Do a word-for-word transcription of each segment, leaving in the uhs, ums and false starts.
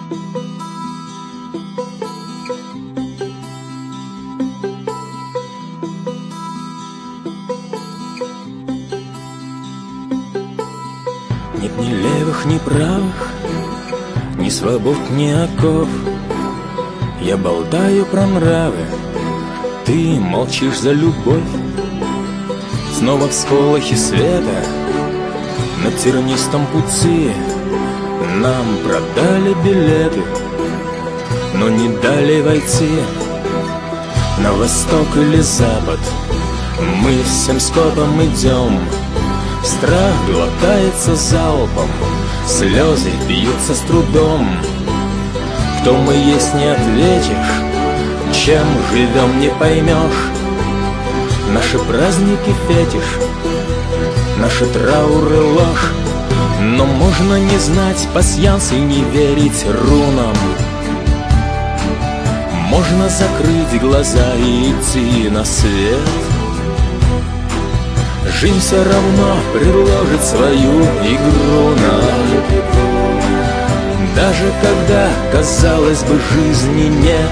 Нет ни левых, ни правых, ни свобод, ни оков. Я болтаю про нравы, ты молчишь за любовь. Снова всполохи света на тернистом пути. Нам продали билеты, но не дали войти. На восток или запад мы всем скопом идем. Страх глотается залпом, слезы бьются с трудом. Кто мы есть, не ответишь, чем живем, не поймешь. Наши праздники фетиш, наши трауры ложь. Но можно не знать пасьянс и не верить рунам. Можно закрыть глаза и идти на свет. Жизнь все равно предложит свою игру нам. Даже когда, казалось бы, жизни нет.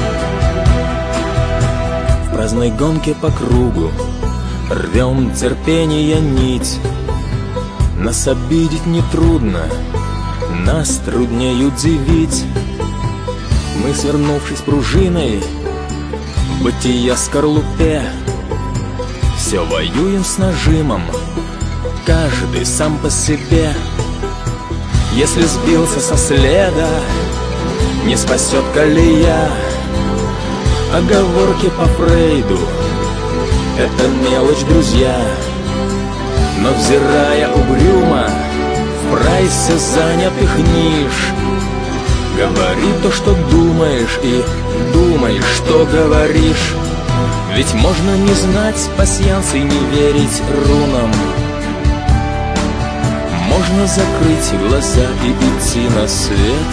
В праздной гонке по кругу рвем терпение нить. Нас обидеть нетрудно, нас труднее удивить. Мы, свернувшись пружиной в бытия скорлупе, все воюем с нажимом, каждый сам по себе. Если сбился со следа, не спасет колея. Оговорки по Фрейду — это мелочь, друзья. Но взирая угрюмо в прайсе занятых ниш, говори то, что думаешь, и думай, что говоришь. Ведь можно не знать пасьянс и не верить рунам. Можно закрыть глаза и идти на свет.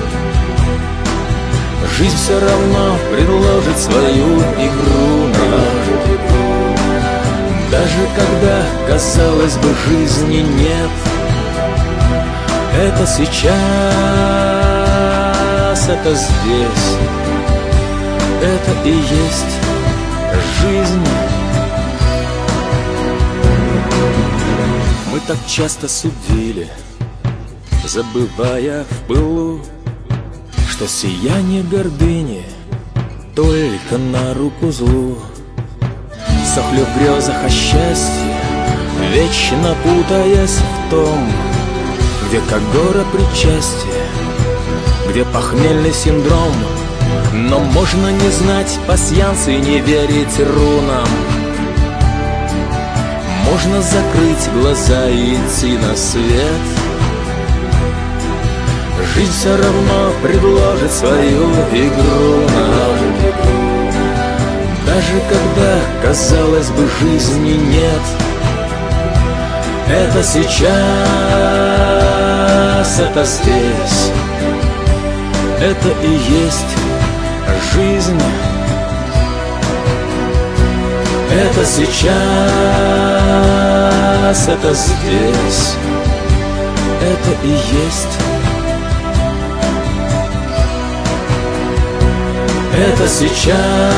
Жизнь все равно предложит свою игру нам. Даже когда, казалось бы, жизни нет. Это сейчас, это здесь, это и есть жизнь. Мы так часто судили, забывая в пылу, что сияние гордыни только на руку злу. Сохли в грезах о счастье, вечно путаясь в том, где как гора причастие, где похмельный синдром. Но можно не знать пасьянс и не верить рунам. Можно закрыть глаза и идти на свет. Жизнь все равно предложит свою игру нам. Даже когда, казалось бы, жизни нет. Это сейчас, это здесь, это и есть жизнь. Это сейчас, это здесь, это и есть. Это сейчас,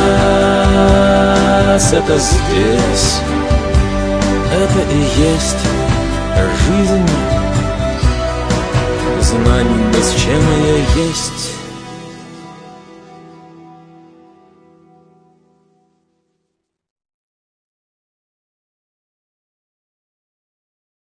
это здесь, это и есть жизнь. Знание бесчемная есть.